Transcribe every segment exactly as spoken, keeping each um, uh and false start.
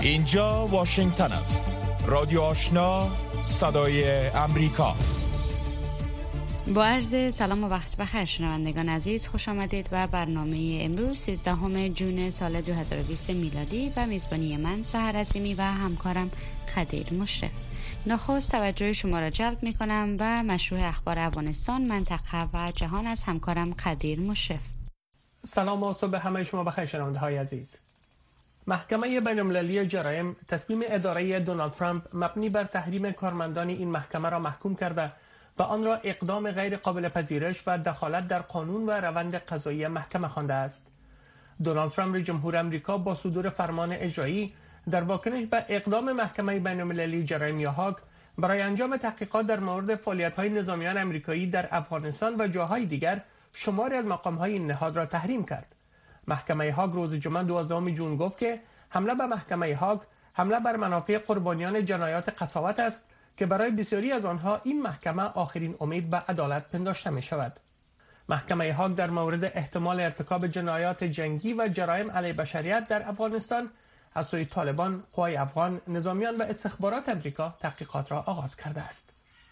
اینجا واشنگتن است. رادیو آشنا، صدای امریکا. با عرض سلام و وقت بخیر شنوندگان عزیز، خوش آمدید و برنامه امروز سیزدهم ژوئن سال دو هزار و بیست میلادی و میزبانی من سحر عظیمی و همکارم خدیر مشرف. نخست توجه شما را جلب می کنم و مشروع اخبار افغانستان، منطقه و جهان از همکارم خدیر مشرف. سلام و صبح همه شما بخیر شنونده های عزیز. محکمه بین‌المللی جرایم تصمیم اداره دونالد ترامپ مبنی بر تحریم کارمندان این محکمه را محکوم کرده و آن را اقدام غیر قابل پذیرش و دخالت در قانون و روند قضایی محکمه خوانده است. دونالد ترامپ رئیس جمهور آمریکا با صدور فرمان اجرایی در واکنش به اقدام محکمه بین‌المللی جرایم یا هاگ برای انجام تحقیقات در مورد فعالیت‌های نظامیان آمریکایی در افغانستان و جاهای دیگر شماری از مقام‌های این نهاد را تحریم کرد. محکمه هاگ روز جمعه دوازدهم ژوئن گفت که حمله به محکمه هاگ حمله بر منافع قربانیان جنایات قساوت است که برای بسیاری از آنها این محکمه آخرین امید به عدالت پنداشته می شود. محکمه هاگ در مورد احتمال ارتکاب جنایات جنگی و جرایم علیه بشریت در افغانستان از سوی طالبان، قوای افغان، نظامیان و استخبارات آمریکا تحقیقات را آغاز کرده است.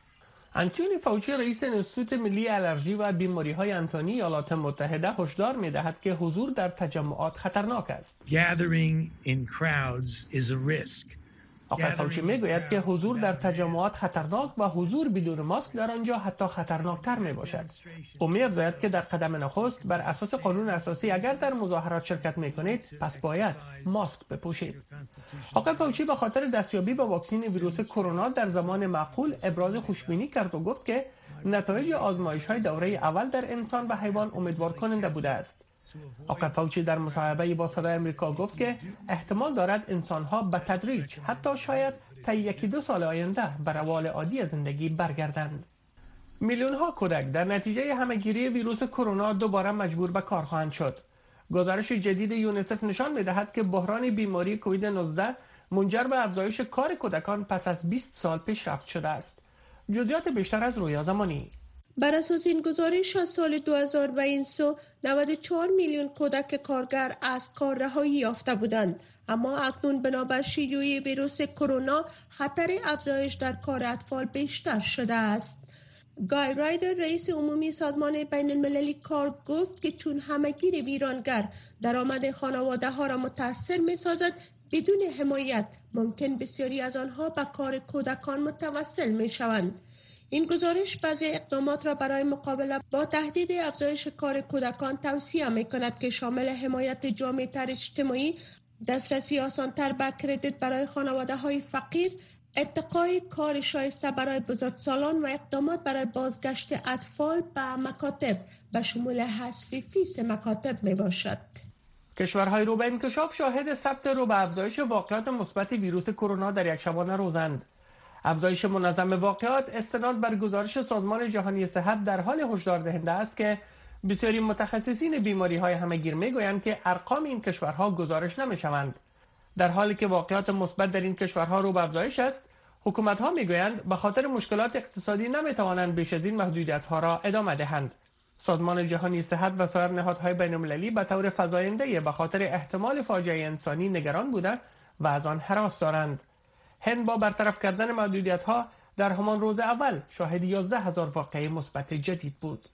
آنتونی فاوچی رئیس انستیتوت ملی آلرژی و بیماری‌های انتانی ایالات متحده هشدار می‌دهد که حضور در تجمعات خطرناک است. Gathering in crowds is a risk. آقای فاوچی میگوید که حضور در تجمعات خطرناک و حضور بدون ماسک در آنجا حتی خطرناکتر می باشد. او می افزاید که در قدم نخست بر اساس قانون اساسی اگر در مظاهرات شرکت می کنید پس باید ماسک بپوشید. آقای فاوچی به خاطر دستیابی به واکسن ویروس کرونا در زمان معقول ابراز خوشبینی کرد و گفت که نتایج آزمایش های دوره اول در انسان و حیوان امیدوار کننده بوده است. آقای فاوچی در مصاحبه با صدای آمریکا گفت که احتمال دارد انسان‌ها به تدریج حتی شاید تا یکی دو سال آینده به روال عادی زندگی برگردند. میلیون‌ها کودک در نتیجه همه‌گیری ویروس کرونا دوباره مجبور به کار خواهند شد. گزارش جدید یونیسف نشان می‌دهد که بحران بیماری کووید نوزده منجر به افزایش کار کودکان پس از بیست سال پیشرفت شده است. جزئیات بیشتر از رویا زمانی. بر اساس این گزارش از سال دو هزار و بیست نود و چهار میلیون کودک کارگر از کار رهایی یافته بودند، اما اکنون بنابر شیوع ویروس کرونا خطر افزایش در کار اطفال بیشتر شده است. گای رایدر رئیس عمومی سازمان بین المللی کار گفت که چون همه‌گیر ویرانگر درآمد خانواده ها را متاثر می سازد، بدون حمایت ممکن بسیاری از آنها به کار کودکان متوسل می شوند. این گزارش بعضی اقدامات را برای مقابله با تهدید افزایش کار کودکان توصیه می کند که شامل حمایت جامع‌تر اجتماعی، دسترسی آسان‌تر به کردیت برای خانواده های فقیر، ارتقای کار شایسته برای بزرگسالان و اقدامات برای بازگشت اطفال به مکاتب به شمول حذف فیس مکاتب می باشد. کشورهای رو به انکشاف شاهد ثبت رو به افزایش واقعات مثبت ویروس کرونا در یک شبانه روزند. افزایش منظم واقعات استناد بر گزارش سازمان جهانی صحت در حال هشدار دهنده است که بسیاری متخصصین بیماری‌های همه‌گیر می‌گویند که ارقام این کشورها گزارش نمی‌شوند. در حالی که واقعات مثبت در این کشورها رو به افزایش است، حکومت‌ها می‌گویند به خاطر مشکلات اقتصادی نمی‌توانند بیش از این محدودیت‌ها را ادامه دهند. سازمان جهانی صحت و سایر نهادهای بین‌المللی به طور فزاینده به خاطر احتمال فاجعه انسانی نگران بوده و از آن هراس دارند. هند با برطرف کردن محدودیت‌ها در همان روز اول شاهد یازده هزار واقعه مثبت جدید بود.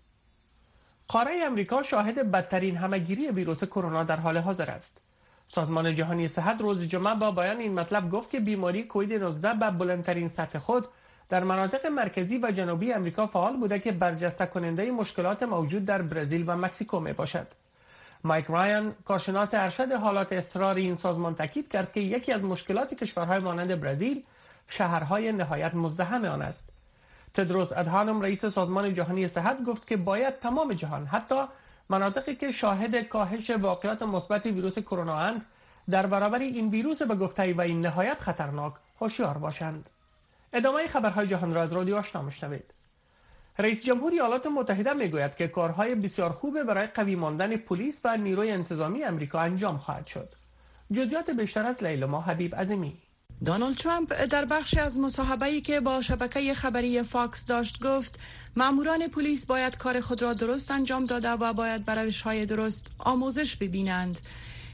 قاره آمریکا شاهد بدترین همه‌گیری ویروس کرونا در حال حاضر است. سازمان جهانی صحت روز جمعه با بیان این مطلب گفت که بیماری کووید نوزده به بلندترین سطح خود در مناطق مرکزی و جنوبی آمریکا فعال بوده که برجسته کننده مشکلات موجود در برزیل و مکزیکو می باشد. مایک رایان، کارشناس ارشد حالات اضطرار این سازمان تاکید کرد که یکی از مشکلات کشورهای مانند برزیل شهرهای نهایت مزدحم آن است. تدروس ادهانم رئیس سازمان جهانی صحت گفت که باید تمام جهان، حتی مناطقی که شاهد کاهش واقعات مثبت ویروس کرونا اند، در برابر این ویروس به گفته و این نهایت خطرناک هوشیار باشند. ادامه خبرهای جهان را از رادیو آشنا میشنوید. رئیس جمهور ایالات متحده میگوید که کارهای بسیار خوب برای قوی ماندن پلیس و نیروی انتظامی آمریکا انجام خواهد شد. جزئیات بیشتر از لیلا حبیب عظیمی. دونالد ترامپ در بخشی از مصاحبه‌ای که با شبکه خبری فاکس داشت گفت ماموران پلیس باید کار خود را درست انجام داده و باید به روش‌های درست آموزش ببینند.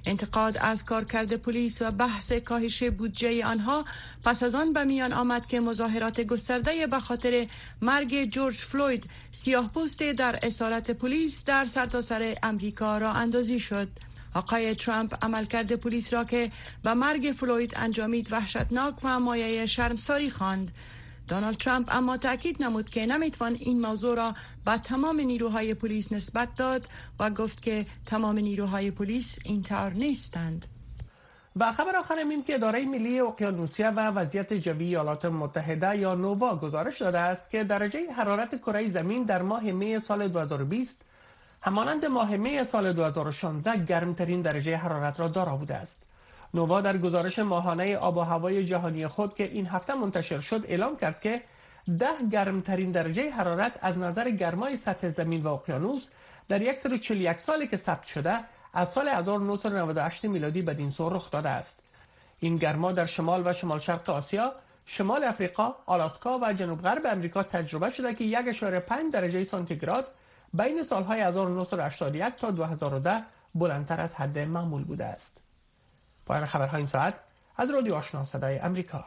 انتقاد از کارکرد پلیس و بحث کاهش بودجه آنها پس از آن به میان آمد که مظاهرات گسترده به خاطر مرگ جورج فلوید سیاه‌پوست در اسارت پلیس در سرتاسر امریکا راه اندازی شد. آقای ترامپ عملکرد پلیس را که به مرگ فلوید انجامید وحشتناک و مایه شرمساری خواند. دونالد ترامپ اما تأکید نمود که نمیتوان این موضوع را به تمام نیروهای پلیس نسبت داد و گفت که تمام نیروهای پلیس اینطور نیستند. و خبر آخر این که اداره ملی اقیانوسیه و وضعیت جوی ایالات متحده یا نووا گزارش داده است که درجه حرارت کره زمین در ماه می سال دو هزار و بیست همانند ماه می سال دو هزار و شانزده گرمترین درجه حرارت را دارا بوده است. نووا در گزارش ماهانه آب و هوای جهانی خود که این هفته منتشر شد اعلام کرد که ده گرمترین درجه حرارت از نظر گرمای سطح زمین و اقیانوس در صد و چهل و یک سالی که ثبت شده از سال هزار و نهصد و نود و هشت میلادی بدین سو رخ داده است. این گرما در شمال و شمال شرق آسیا، شمال افریقا، آلاسکا و جنوب غرب امریکا تجربه شده که یک ممیز پنج درجه سانتیگراد بین سالهای هزار و نهصد و هشتاد و یک تا دو هزار و ده بلندتر از حد معمول بوده است. پایان خبرهای این ساعت از رادیو آشنا صدای امریکا.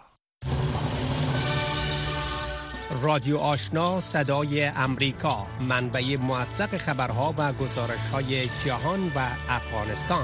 رادیو آشنا صدای امریکا، منبع موثق خبرها و گزارش‌های جهان و افغانستان.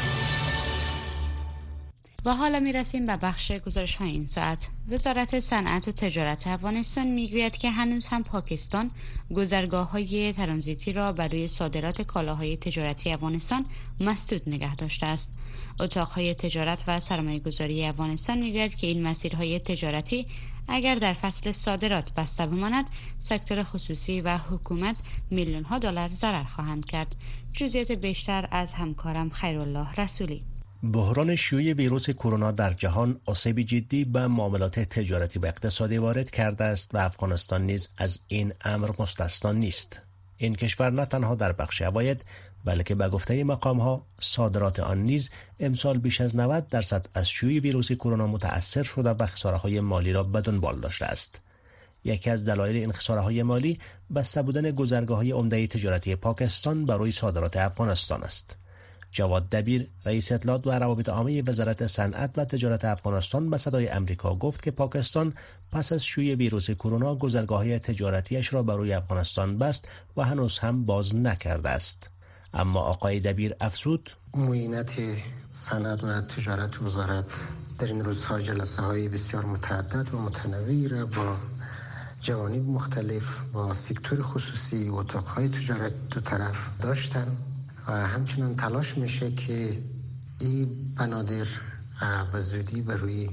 و حالا می رسیم به بخش گزارش های این ساعت. وزارت صنعت و تجارت افغانستان می گوید که هنوز هم پاکستان گذرگاه های ترانزیتی را برای صادرات کالاهای تجارتی افغانستان مسدود نگه داشته است. اتاقهای تجارت و سرمایه گذاری افغانستان می گوید که این مسیرهای تجارتی اگر در فصل صادرات بسته بماند، سکتور خصوصی و حکومت میلیون ها دلار ضرر خواهند کرد. جزئیات بیشتر از همکارم خیرالله رسولی. بحران شیوع ویروس کرونا در جهان آسیب جدی به معاملات تجارتی و اقتصادی وارد کرده است و افغانستان نیز از این امر مستثنا نیست. این کشور نه تنها در بخش عواید بلکه به گفته مقام‌ها صادرات آن نیز امسال بیش از نود درصد از شیوع ویروس کرونا متأثر شده و خساره‌های مالی را به دنبال داشته است. یکی از دلایل این خساره‌های مالی بسته بودن گذرگاه‌های عمده تجارتی پاکستان برای صادرات افغانستان است. جواد دبیر، رئیس اطلاعات و روابط عامه وزارت صنعت و تجارت افغانستان به صدای امریکا گفت که پاکستان پس از شیوع ویروس کرونا گذرگاه‌های تجارتیش را برای افغانستان بست و هنوز هم باز نکرده است. اما آقای دبیر افزود: معینت صنعت و تجارت وزارت در این روزها جلسه های بسیار متعدد و متنوعی را با جوانب مختلف با سکتور خصوصی و اتاقهای تجارت دو طرف داشتن و همچنان تلاش میشه که این بنادر به زودی بروی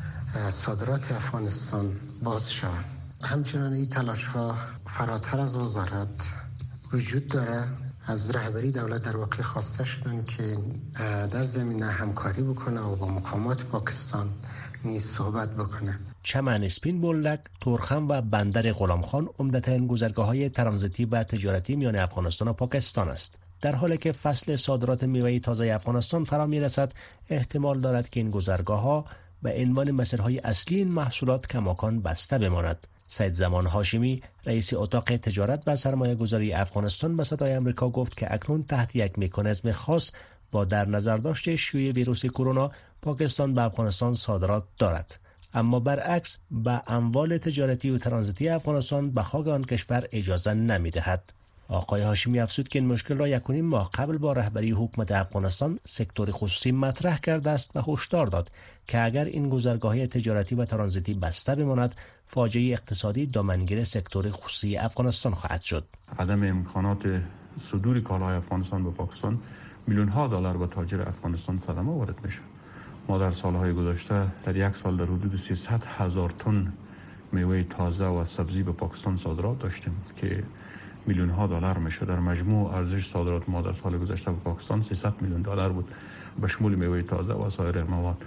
صادرات افغانستان باز شود. همچنان این تلاش ها فراتر از وزارت وجود داره. از رهبری دولت در واقع خواسته شدن که در زمینه همکاری بکنه و با مقامات پاکستان نیز صحبت بکنه. چمن اسپین بولک، تورخم و بندر غلامخان عمدترین گذرگاه‌های ترانزیتی و تجارتی میان افغانستان و پاکستان است. در حالی که فصل صادرات میوه تازه افغانستان فرا میرسد، احتمال دارد که این گذرگاه‌ها به عنوان مسیرهای اصلی این محصولات کماکان بسته بماند. سید زمان هاشمی، رئیس اتاق تجارت و سرمایه گذاری افغانستان به صدای امریکا گفت که اکنون تحت یک مکانیزم خاص با در نظر داشت شیوع ویروس کرونا پاکستان به افغانستان صادرات دارد، اما برعکس به اموال تجارتی و ترانزیتی افغانستان به خاک آن کشور اجازه نمی‌دهد. آقای هاشمی افزود که این مشکل را یک و نیم ماه قبل با رهبری حکومت افغانستان سکتور خصوصی مطرح کرده است و هشدار داد که اگر این گذرگاه‌های تجارتی و ترانزیتی بسته بماند، فاجعه اقتصادی دامنگیر سکتور خصوصی افغانستان خواهد شد. عدم امکانات صدور کالاهای افغانستان به پاکستان میلیون ها دلار به تاجر افغانستان صدمه وارد میشه. ما در سالهای گذشته در یک سال در حدود سیصد هزار تن میوه تازه و سبزی به پاکستان صادرات داشتیم که میلیون ها دلار میشه. در مجموع ارزش صادرات ما در سال گذشته به پاکستان سیصد میلیون دلار بود به شمول میوه تازه و سایر مواد.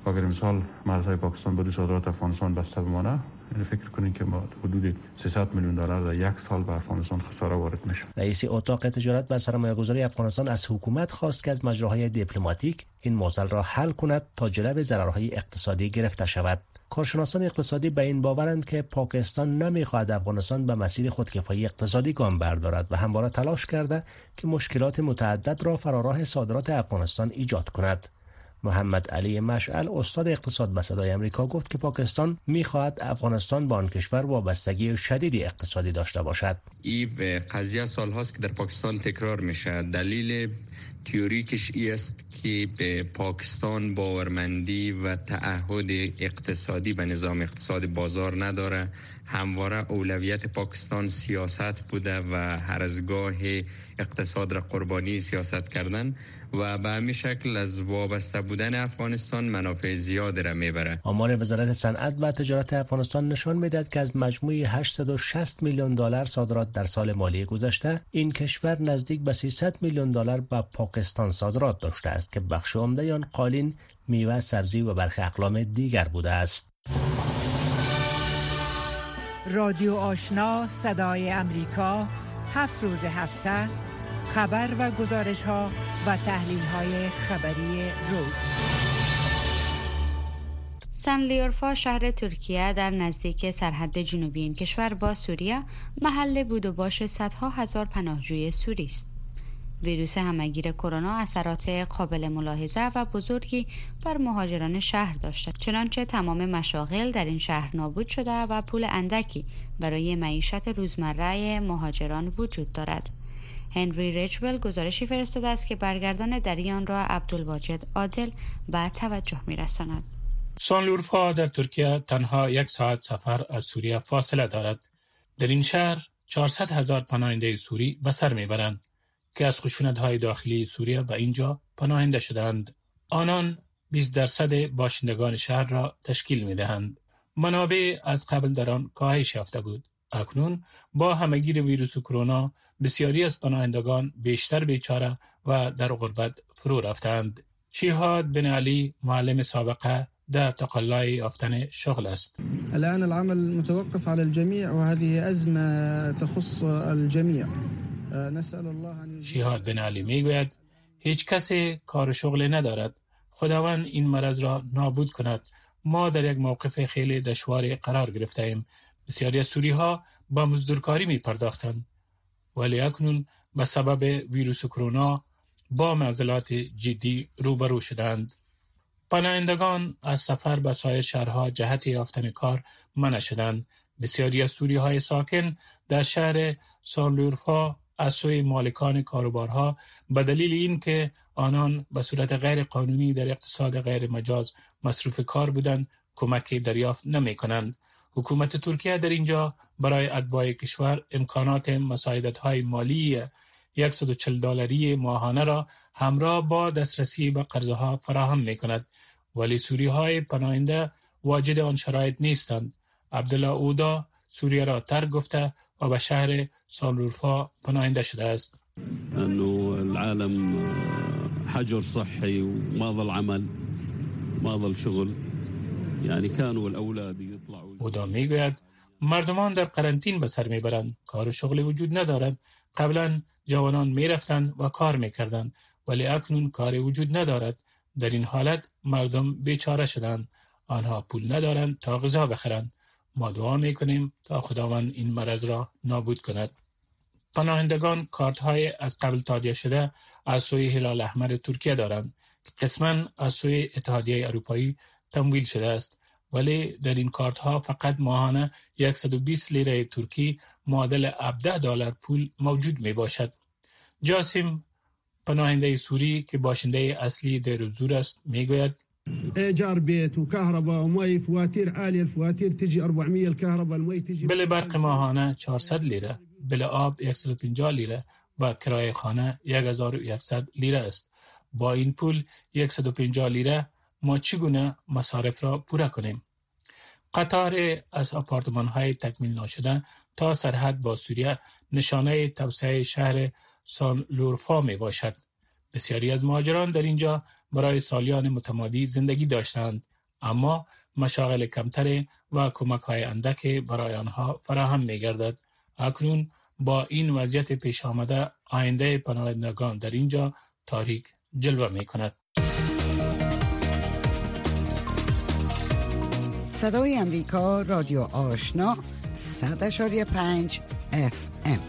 اگر امسال مرزهای پاکستان به صادرات افغانستان بسته بمانه، یعنی فکر کنید که ما حدود سیصد میلیون دلار در یک سال به افغانستان خساره وارد میشه. رئیس اتاق تجارت و سرمایه‌گذاری افغانستان از حکومت خواست که از مجراهای دیپلماتیک این موضوع را حل کند تا جلوی ضررهای اقتصادی گرفته شود. کارشناسان اقتصادی به این باورند که پاکستان نمیخواهد افغانستان به مسیر خودکفایی اقتصادی گام بردارد و همواره تلاش کرده که مشکلات متعدد را فراراه صادرات افغانستان ایجاد کند. محمد علی مشعل استاد اقتصاد به صدای امریکا گفت که پاکستان می‌خواهد افغانستان با آن کشور وابستگی شدیدی اقتصادی داشته باشد. این قضیه سال‌هاست که در پاکستان تکرار میشه. دلیل تئوریکش این است که به پاکستان باورمندی و تعهد اقتصادی به نظام اقتصاد بازار نداره. همواره اولویت پاکستان سیاست بوده و هر از گاه اقتصاد را قربانی سیاست کردن و به همین شکل از وابسته بودن افغانستان منافع زیاد را میبره. آمار وزارت صنعت و تجارت افغانستان نشان میدهد که از مجموع هشتصد و شصت میلیون دلار صادرات در سال مالی گذشته، این کشور نزدیک به سیصد میلیون دلار به پاکستان صادرات داشته است که بخش عمده آن قالین، میوه، سبزی و برخی اقلام دیگر بوده است. رادیو آشنا صدای امریکا، هفت روز هفته خبر و گزارش ها و تحلیل های خبری روز. سنلیورفا شهر ترکیه در نزدیک سرحد جنوبی این کشور با سوریه محل بود و باش صدها هزار پناهجوی سوری است. ویروس همهگیر کرونا اثرات قابل ملاحظه و بزرگی بر مهاجران شهر داشته، چنانچه تمام مشاغل در این شهر نابود شده و پول اندکی برای معیشت روزمره مهاجران وجود دارد. هنری ریچول گزارشی فرستاده است که برگردان دریان را عبدالواجد عادل به توجه می‌رساند. سانلیورفا در ترکیه تنها یک ساعت سفر از سوریه فاصله دارد. در این شهر چهارصد هزار پناهنده سوری به سر میبرند که از خشونت‌های داخلی سوریه به اینجا پناهنده شدند. آنان بیست درصد باشندگان شهر را تشکیل می‌دهند. منابع از قبل در آن کاهش یافته بود. اکنون با همهگیر ویروس کرونا بسیاری از پناهندگان بیشتر بیچاره و در غربت فرو رفتند. شیهاد بن علی معلم سابقه در تقلای یافتن شغل است. الان العمل متوقف على الجميع وهذه أزمة تخص الجميع. نسأل الله ان شیهاد بن علی میگوید هیچ کسی کار و شغل ندارد. خداوند این مرض را نابود کند. ما در یک موقف خیلی دشواری قرار گرفته ایم. بسیاری از سوری ها با مزدورکاری می پرداختند، ولی اکنون به سبب ویروس کرونا با معضلات جدی روبرو شدند. پناهندگان از سفر به سایر شهرها جهت یافتن کار منع شدند. بسیاری از سوری های ساکن در شهر سانلیورفا از سوی مالکان کاروبارها به دلیل اینکه آنان به صورت غیر قانونی در اقتصاد غیر مجاز مصروف کار بودند کمکی دریافت نمی کنند. حکومت ترکیه در اینجا برای اتباع کشور امکانات مساعدت‌های مالی صد و چهل دلاری ماهانه را همراه با دسترسی به قرضها فراهم می‌کند، ولی سوری‌های پناهنده واجد آن شرایط نیستند. عبدالله اودا سوریه را ترک گفته و به شهر سانلیورفا پناهنده شده است. انه العالم حجر صحي وما ظل عمل ما ظل شغل یعنی كانوا الاولاد يطلعوا. اودا میگوید مردمان در قرنطین به سر میبرند، کار و شغل وجود ندارد. قبلا جوانان میرفتند و کار میکردند، ولی اکنون کار وجود ندارد. در این حالت مردم بیچاره شدند. آنها پول ندارند تا غذا بخرند. ما دعا میکنیم تا خداوند این مرض را نابود کند. پناهندگان کارت های از قبل تادیه شده از سوی هلال احمر ترکیه دارند که قسماً از سوی اتحادیه اروپایی تمویل شده است، ولی در این کارت ها فقط ماهانه صد و بیست لیره ترکی معادل هفده دلار پول موجود می باشد. جاسم پناهنده سوری که باشنده اصلی دیر الزور است میگوید ايجار بيت وكهرباء ومي فواتير عاليه الفواتير تجي أربعمية الكهرباء المي تجي بل برق ماهانه چهارصد لیره، بل آب صد و پنجاه لیره و کرایه خانه هزار و صد لیره است. با این پول صد و پنجاه لیره ما چگونه مصارف را پوره کنیم؟ قطار از آپارتمان های تکمیل ناشده تا سرحد با سوریه نشانه توسعه شهر سانلیورفا می باشد. بسیاری از مهاجران در اینجا برای سالیان متمادی زندگی داشتند. اما مشاغل کمتر و کمک های اندک برای آنها فراهم می گردد. اکنون با این وضعیت پیش آمده آینده پناهندگان در اینجا تاریک جلوه می کند. صدای امریکا، رادیو آشنا، صد اشاری پنج اف ام.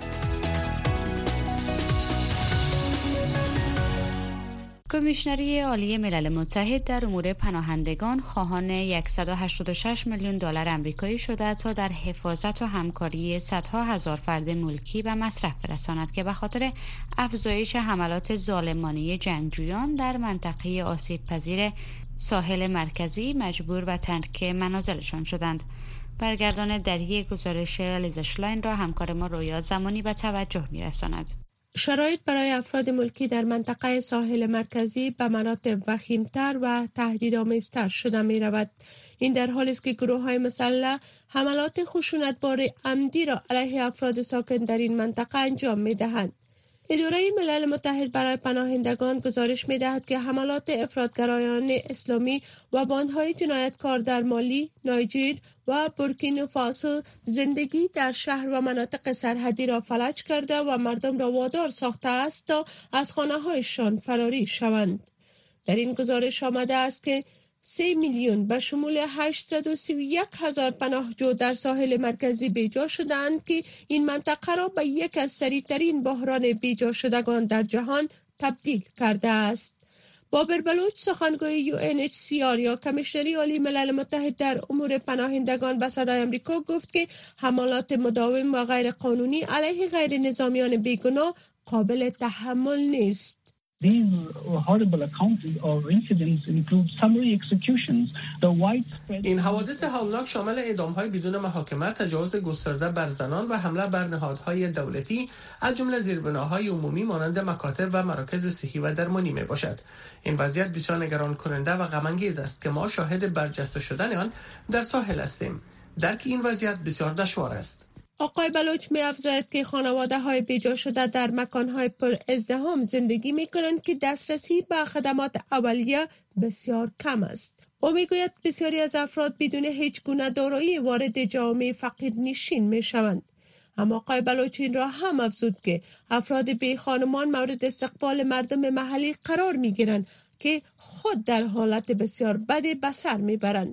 کمیشنری عالی ملل متحد در امور پناهندگان خواهان صد و هشتاد و شش میلیون دلار آمریکایی شده تا در حفاظت و همکاری صدها هزار فرد ملکی به مصرف برساند که به خاطر افزایش حملات ظالمانه جنگجویان در منطقه آسیب پذیر ساحل مرکزی مجبور به ترک منازلشان شدند. برگردان دری گزارش لیزا شلاین را همکار ما رویا زمانی به توجه می‌رساند. شرایط برای افراد ملکی در منطقه ساحل مرکزی به مراتب وخیم‌تر و تهدیدآمیزتر شده می رود. این در حالی است که گروه‌های مسلح حملات خشونت‌بار عمدی را علیه افراد ساکن در این منطقه انجام می دهند. اداره ملل متحد برای پناهندگان گزارش می دهد که حملات افراطگرایان اسلامی و باندهای جنایتکار در مالی، نایجر و بورکینافاسو زندگی در شهر و مناطق سرحدی را فلج کرده و مردم را وادار ساخته است تا از خانه‌هایشان فراری شوند. در این گزارش آمده است که سه میلیون به شمول هشتصد و سی و یک هزار پناهجو در ساحل مرکزی بیجا شدند که این منطقه را به یک از سریعترین بحران بیجا شدگان در جهان تبدیل کرده است. بابر بلوچ سخنگوی یو ان اچ سی آر یا کمیشنری عالی ملل متحد در امور پناهندگان به صدای آمریکا گفت که حملات مداوم و غیر قانونی علیه غیر نظامیان بیگناه قابل تحمل نیست. These horrible accounts or incidents include summary executions. The widespread این حوادث هولناک شامل اعدام‌های بدون محاکمه، تجاوز گسترده بر زنان و حمله بر نهادهای دولتی از جمله زیربناهای عمومی مانند مکاتب و مراکز صحی و درمانی میباشد. این وضعیت بسیار نگران کننده و غم انگیز است که ما شاهد برجسته شدن آن در ساحل هستیم. درک این وضعیت بسیار دشوار است. آقای بلوچ می افزاید که خانواده های بیجا شده در مکان های پر ازدحام زندگی می کنند که دسترسی به خدمات اولیه بسیار کم است. او می گوید بسیاری از افراد بدون هیچ گونه دارایی وارد جامعه فقیر نشین می شوند. اما آقای بلوچ این را هم افزود که افراد بی خانمان مورد استقبال مردم محلی قرار می گیرند که خود در حالت بسیار بدی به سر می برند.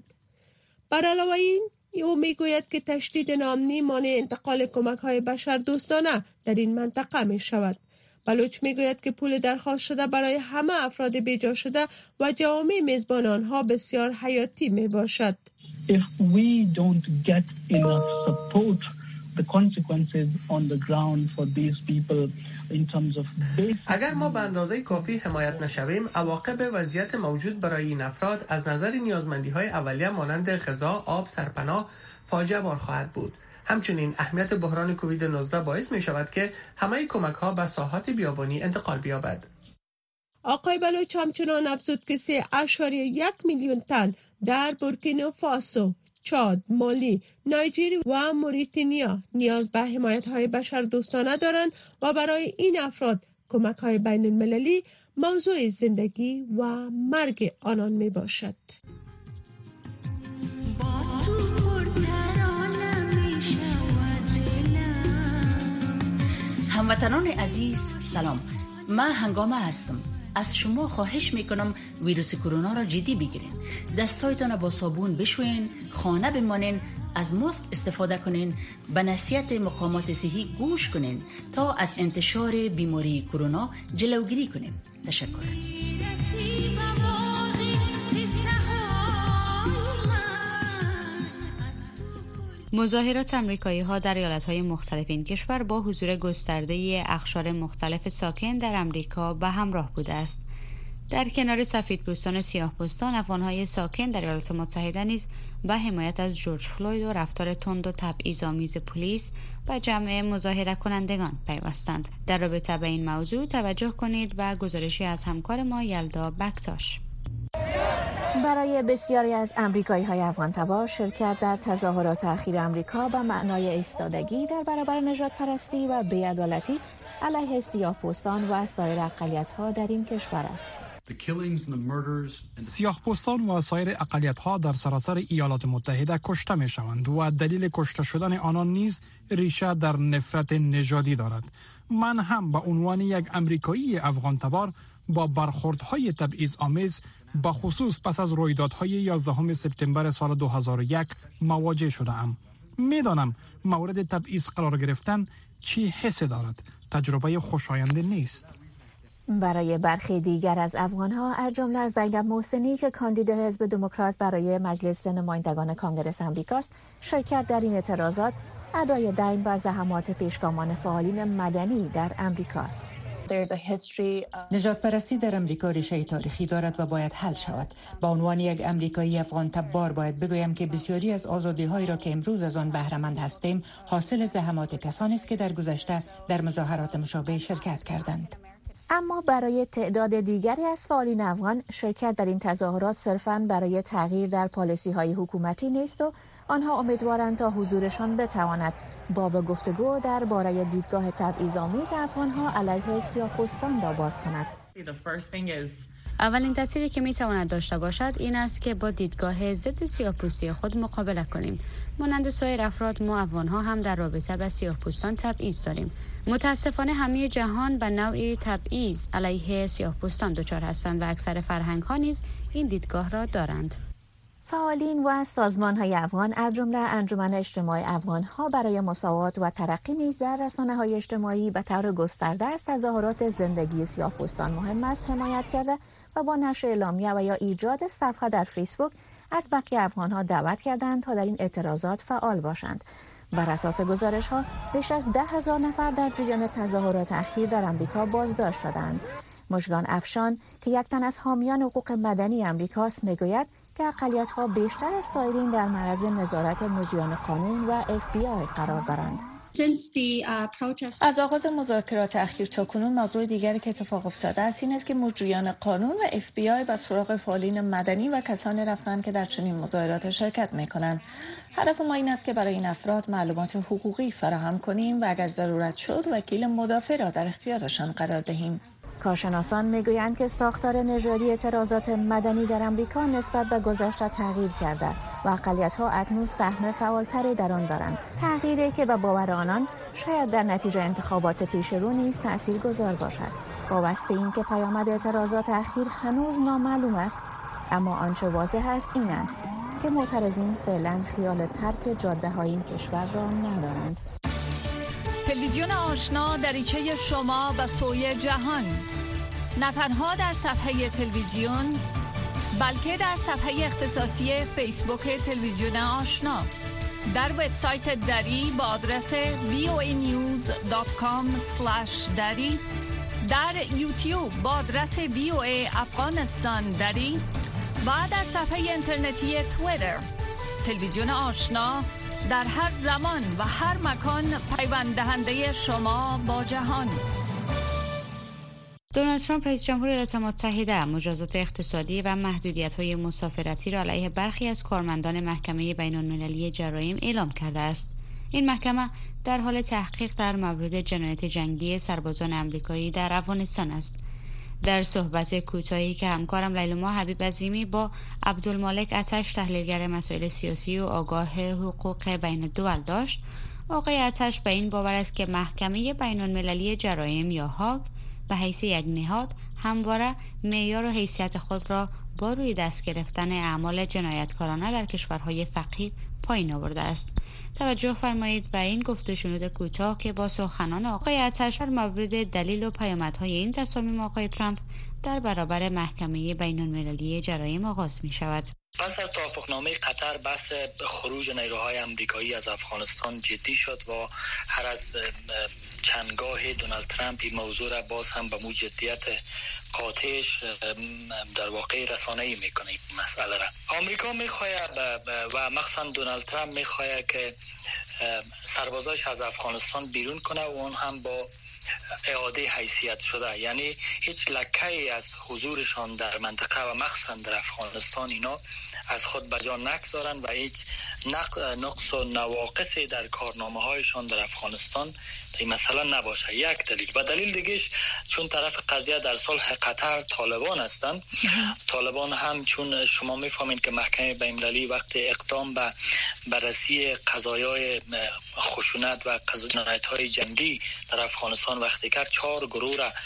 بر علاوه این او میگوید که تشدید ناامنی مانع انتقال کمک های بشر دوستانه در این منطقه می شود. بلوچ میگوید که پول درخواست شده برای همه افراد بیجا شده و جوامع میزبان آنها بسیار حیاتی می باشد. If we don't get enough support, the consequences on the ground for these people in terms of basic... اگر ما به اندازه کافی حمایت نشویم، عواقب وضعیت موجود برای این افراد از نظر نیازمندی‌های اولیه مانند غذا، آب، سرپناه فاجعه بار خواهد بود. همچنین اهمیت بحران کووید نوزده باعث می شود که همه کمک‌ها به ساحات بیابانی انتقال بیابد. آقای بلوچ همچنان افزود که سه اشاریه یک میلیون تن در بورکینافاسو، چاد، مالی، نایجری و موریتانیا نیاز به حمایت‌های بشر دوستانه دارند و برای این افراد کمک‌های بین المللی موضوع زندگی و مرگ آنان می باشد. هموطنان عزیز سلام، من هنگامه هستم. از شما خواهش میکنم ویروس کرونا را جدی بگیرین. دستایتان را با صابون بشوین، خانه بمانین، از ماسک استفاده کنین، به نصیحت مقامات صحی گوش کنین تا از انتشار بیماری کرونا جلوگیری کنین. تشکر. مظاهرات آمریکایی‌ها در ایالت‌های مختلف این کشور با حضور گسترده اقشار مختلف ساکن در آمریکا به همراه بوده است. در کنار سفیدپوستان و سیاه‌پوستان، افغان‌های ساکن در ایالات متحده نیز به حمایت از جورج فلوید و رفتار تند و تبعیض‌آمیز پلیس و جمع مظاهره کنندگان پیوستند. در رابطه با این موضوع توجه کنید به گزارشی از همکار ما یلدا بکتاش. برای بسیاری از امریکایی‌های افغان تبار شرکت در تظاهرات اخیر امریکا به معنای ایستادگی در برابر نژاد پرستی و بی‌عدالتی علیه سیاه‌پوستان و سایر اقلیت‌ها در این کشور است. سیاه‌پوستان و سایر اقلیت‌ها در سراسر ایالات متحده کشته می‌شوند و دلیل کشته شدن آنان نیز ریشه در نفرت نژادی دارد. من هم به عنوان یک امریکایی افغان تبار با برخوردهای تبعیض‌آمیز به خصوص پس از رویدادهای یازدهم سپتامبر سال دو هزار و یک مواجه شده‌ام. می‌دانم مورد تبعیض قرار گرفتن چی حس دارد. تجربه خوشایند نیست. برای برخی دیگر از افغان‌ها از جمله زینب محسنی که کاندید حزب دموکرات برای مجلس نمایندگان کانگرس آمریکاست، شرکت در این اعتراضات ادای دین و زحمات پیشگامان فعالین مدنی در امریکاست. نژاد پرستی در امریکا ریشه تاریخی دارد و باید حل شود. با عنوان یک امریکایی افغان تبار باید بگویم که بسیاری از آزادی‌هایی را که امروز از آن بهره مند هستیم حاصل زحمات کسانی است که در گذشته در مظاهرات مشابه شرکت کردند. اما برای تعداد دیگری از فعالین افغان شرکت در این تظاهرات صرفاً برای تغییر در پالیسی‌های حکومتی نیست و آنها امیدوارند تا حضورشان بتواند باب گفتگو درباره دیدگاه تبعیض‌آمیز افغان‌ها علیه سیاه‌پوستان را باز کند. اولین تأثیری که میتواند داشته باشد این است که با دیدگاه ضد سیاه‌پوستی خود مقابله کنیم. مانند سایر افراد ما افغان‌ها هم در رابطه با سیاه‌پوستان تبعیض داریم. متاسفانه همه جهان به نوعی تبعیض علیه سیاه‌پوستان دچار هستند و اکثر فرهنگ‌ها نیز این دیدگاه را دارند. فعالین و سازمان‌های افغان از جمله انجمن اجتماع افغان‌ها برای مساوات و ترقی نیز در رسانه‌های اجتماعی به طور گسترده از تظاهرات زندگی سیاه‌پوستان مهم است حمایت کرده و با نشر اعلامیه و یا ایجاد صفحه در فیسبوک از بقیه افغان‌ها دعوت کردند تا در این اعتراضات فعال باشند. بر اساس گزارش‌ها بیش از ده هزار نفر در جریان تظاهرات اخیر در آمریکا بازداشت شدند. مژگان افشان که یک تن از حامیان حقوق مدنی آمریکاست میگوید که اقلیت‌ها بیشتر از سایرین در معرض نظارت مجریان قانون و اف بی آی قرار دارند. از آغاز مذاکرات اخیر تا کنون موضوع دیگری که اتفاق افتاده است این است که مجریان قانون و اف بی آی به سراغ فعالین مدنی و کسانی رفتند که در چنین مظاهرات شرکت می‌کنند. هدف ما این است که برای این افراد معلومات حقوقی فراهم کنیم و اگر ضرورت شد وکیل مدافع را در اختیارشان قرار دهیم. کارشناسان میگویند که ساختار نژادی اعتراضات مدنی در آمریکا نسبت به گذشته تغییر کرده و اقلیت‌ها اکنون سهم فعالتری در آن دارند. تغییری که به باور آنان شاید در نتیجه انتخابات پیش رو نیز تاثیرگذار باشد. وابسته این که پیامد اعتراضات اخیر هنوز نامعلوم است، اما آنچه واضح است این است که معترضین فعلا خیال ترک جاده‌های این کشور را ندارند. تلویزیون آشنا دریچه شما به سوی جهان، نه تنها در صفحه تلویزیون بلکه در صفحه اختصاصی فیسبوک تلویزیون آشنا، در وبسایت دری با آدرس وی او ای نیوز دات کام اسلش دری، در یوتیوب با آدرس وی او ای افغانستان دری و در صفحه اینترنتی توییتر. تلویزیون آشنا در هر زمان و هر مکان پیوند دهنده شما با جهان. دونالد ترامپ رئیس جمهور ایالات متحده مجازات اقتصادی و محدودیت‌های مسافرتی را علیه برخی از کارمندان محکمه بین‌المللی جرایم اعلام کرده است. این محکمه در حال تحقیق در مورد جنایت جنگی سربازان آمریکایی در افغانستان است. در صحبت کوتاهی که همکارم لیلما حبیب عظیمی با عبدالمالک آتش تحلیلگر مسائل سیاسی و آگاه حقوق بین الدول داشت، آقای آتش به این باور است که محکمه بین‌المللی جرایم یا هاگ به حیث یک نهاد همواره معیار و حیثیت خود را با روی دست گرفتن اعمال جنایتکارانه در کشورهای فقیر پایین آورده است. توجه فرمایید به این گفت و شنود کوتاه که با سخنان آقای آتش در مورد دلیل و پیامدهای این تصامیم آقای ترامپ در برابر محکمه بین‌المللی جرایم آغاز می شود. پس از توافقنامه قطر بحث خروج نیروهای آمریکایی از افغانستان جدی شد و هر از چندگاه دونالد ترامپ این موضوع را باز هم به مو جدیت قاطعش در واقع رسانه‌ای میکنه این مسئله را. آمریکا میخواهد و مخصوصا دونالد ترامپ میخواهد که سربازاش از افغانستان بیرون کنه و اون هم با اعاده حیثیت شده، یعنی هیچ لکه‌ای از حضورشان در منطقه و مخصوصا در افغانستان اینا از خود بجا نگذارند و هیچ نقص و نواقصی در کارنامه هایشان در افغانستان این مثلا نباشه. یک دلیل. و دلیل دیگهش چون طرف قضیه در صلح قطر طالبان هستند، طالبان هم چون شما میفهمید که محکمه بین‌المللی وقتی اقدام به بررسی قضایای خشونت و جنایت‌های جنگی در افغانستان وقتی کرد، چهار گروه را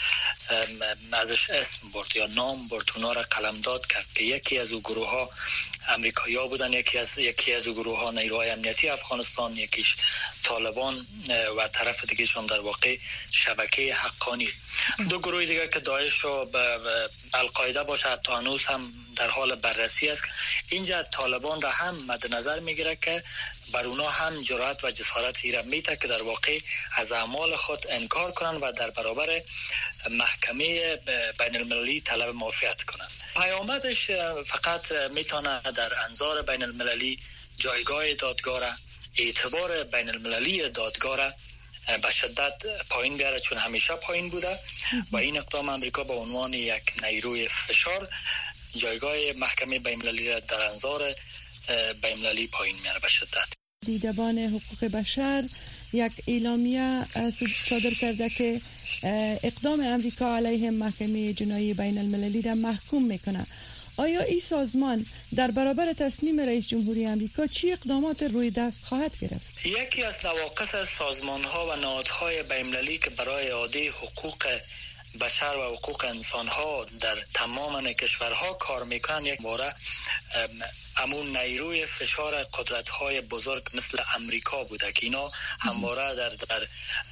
ازش اسم برد یا نام برد، اونا را قلمداد کرد که یکی از او گروه ها امریکایی‌ها بودن، یکی از یکی از او گروه ها نیروهای امنیتی افغانستان، یکیش طالبان و طرف دیگه‌شون در واقع شبکه حقانی. دو گروه دیگه که داعش و القاعده باشه تا هنوز هم در حال بررسی است. اینجا طالبان را هم مد نظر میگیره که بر اونا هم جرأت و جسارت ایره میده که در واقع از اعمال خود انکار کنن و در برابر محکمه بین المللی طلب معافیت کنن. پیامدش فقط میتونه در انظار بین المللی جایگاه دادگاه را، اعتبار بین المللی دادگاه را به شدت پایین بیاره، چون همیشه پایین بوده و این اقدام امریکا به عنوان یک نیروی فشار جایگاه محکمه بین المللی را در انظار بین المللی پایین میاره به شدت. دیدبان حقوق بشر یک اعلامیه صادر کرده که اقدام امریکا علیه محکمه جنایی بین المللی را محکوم میکنه. آیا این سازمان در برابر تصمیم رئیس جمهوری امریکا چی اقدامات روی دست خواهد گرفت؟ یکی از نواقص سازمان ها و نهادهای بین المللی که برای اعاده حقوق بشر و حقوق انسان ها در تمام کشورها کار میکنن، یک باره امون نیروی فشار قدرت های بزرگ مثل امریکا بوده که اینا همواره در در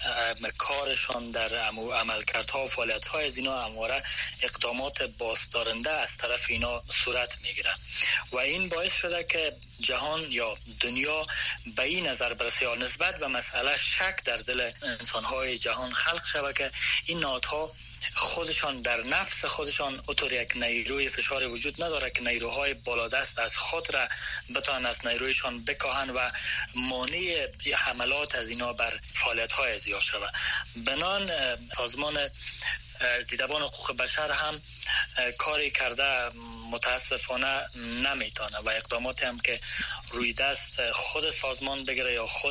کارشان در عملکردها و فعالیت های از اینا همواره اقدامات بازدارنده از طرف اینا صورت میگیره و این باعث شده که جهان یا دنیا به این نظر برسه یا نسبت به مسئله شک در دل انسان های جهان خلق شده که این نهادها خودشان در نفس خودشان اطور یک نیروی فشار وجود نداره که نیروهای بالادست از خود را بتوان از نیرویشان بکاهن و مانع حملات از اینا بر فعالیت‌های ازیا شود. بنان سازمان دیدبان حقوق بشر هم کاری کرده متاسفانه نمیتونه و اقداماتی هم که روی دست خود سازمان بگیره یا خود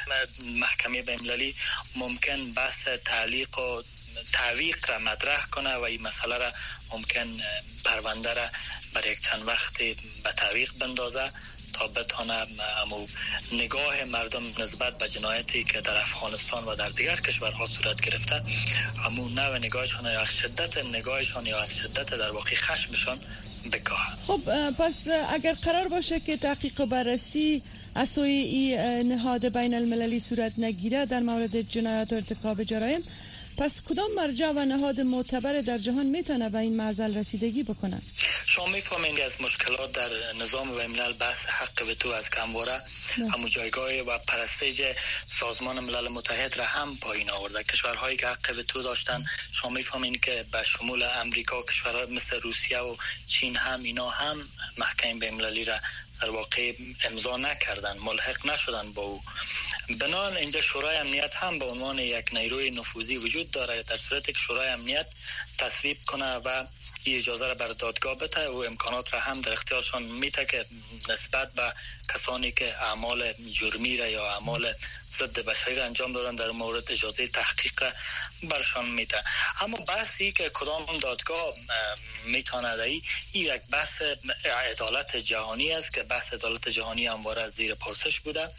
محکمه بین‌المللی ممکن بحث تعلیق و تعویق را مطرح کنه و این مسئله را ممکن پرونده را بر یک چند وقت به تعویق بندازه تا بتانه امو نگاه مردم نسبت به جنایتی که در افغانستان و در دیگر کشورها صورت گرفته امو نوع نگاهشان یا از شدت نگاهشان یا از شدت در واقع خشمشان بکاهه. خب پس اگر قرار باشه که تحقیق و بررسی از سوی این نهاد بین المللی صورت نگیره در مورد جنایات و ارتکاب جرایم، پس کدام مرجع و نهاد معتبر در جهان میتونه به این معضل رسیدگی بکنن؟ شما میفهمید از مشکلات در نظام بین الملل بحث حق وتو از کمواره همون جایگاه و پرستش سازمان ملل متحد را هم پایین آورده. کشورهایی که حق وتو داشتن شما میفهمید که به شمول امریکا، کشورها مثل روسیه و چین هم اینا هم محکمه بین المللی را در واقع امضا نکردن، ملحق نشدن با او. بنان اینجا شورای امنیت هم به عنوان یک نیروی نفوذی وجود داره. در صورتی که شورای امنیت تصویب کنه و این اجازه را بر دادگاه بده و امکانات را هم در اختیارشان میده که نسبت به کسانی که اعمال جرمی را یا اعمال ضد بشری را انجام دادن در مورد اجازه تحقیق را برشان میده. اما بحثی که کدام دادگاه میتونه این یک بحث عدالت جهانی است که بحث عدالت جهانی همواره زیر پرسش بوده.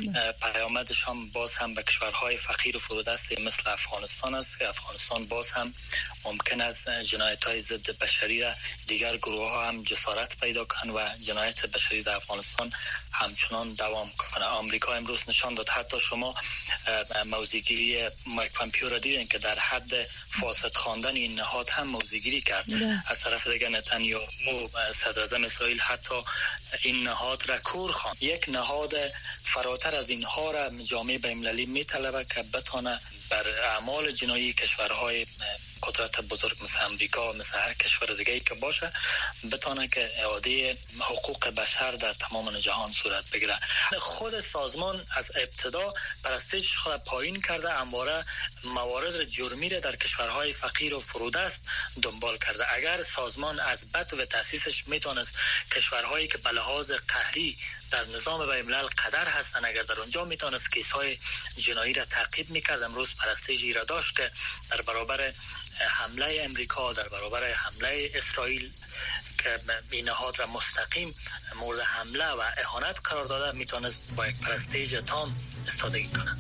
پیامدش هم باز هم به کشورهای فقیر و فرودست مثل افغانستان است که افغانستان باز هم ممکن است جنایت‌های ضد بشری را دیگر گروه ها هم جسارت پیدا کنند و جنایت بشری در افغانستان همچنان دوام کنه. آمریکا امروز نشان داد، حتی شما موضع‌گیری مایک پامپیو را دیدین که در حد فاسد خواندن این نهاد هم موضع‌گیری کرد. از طرف دیگر نتانیاهو صدر اعظم اسرائیل حتی این نهاد را کور خواند. یک نهاد فراتر از اینها را جامعه بین‌المللی میطلبه که بتونه بر اعمال جنایی کشورهای قدرت بزرگ مثل امریکا، مثل هر کشور دیگه‌ای که باشه، بتونه که اعاده حقوق بشر در تمام جهان صورت بگیره. خود سازمان از ابتدا پرستیژ خود پایین کرده، همواره موارد جرمی را در کشورهای فقیر و فرودست دنبال کرده. اگر سازمان از بدو تاسیسش میتونست کشورهایی که به لحاظ قهری در نظام بین الملل قدر هستن، اگر در اونجا میتونست کیس‌های جنایی را تعقیب میکرد، امروز پرستیژی را داشت که در برابر حمله امریکا، در برابر حمله اسرائیل که این نهاد را مستقیم مورد حمله و اهانت قرار داده، میتونست با یک پرستیژ تام استفاده کنه.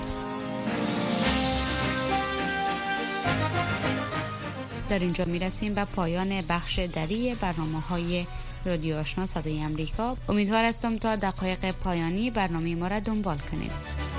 در اینجا میرسیم به پایان بخش دری برنامه‌های رادیو آشنا صدای امریکا. امیدوار هستم تا دقایق پایانی برنامه ما را دنبال کنید.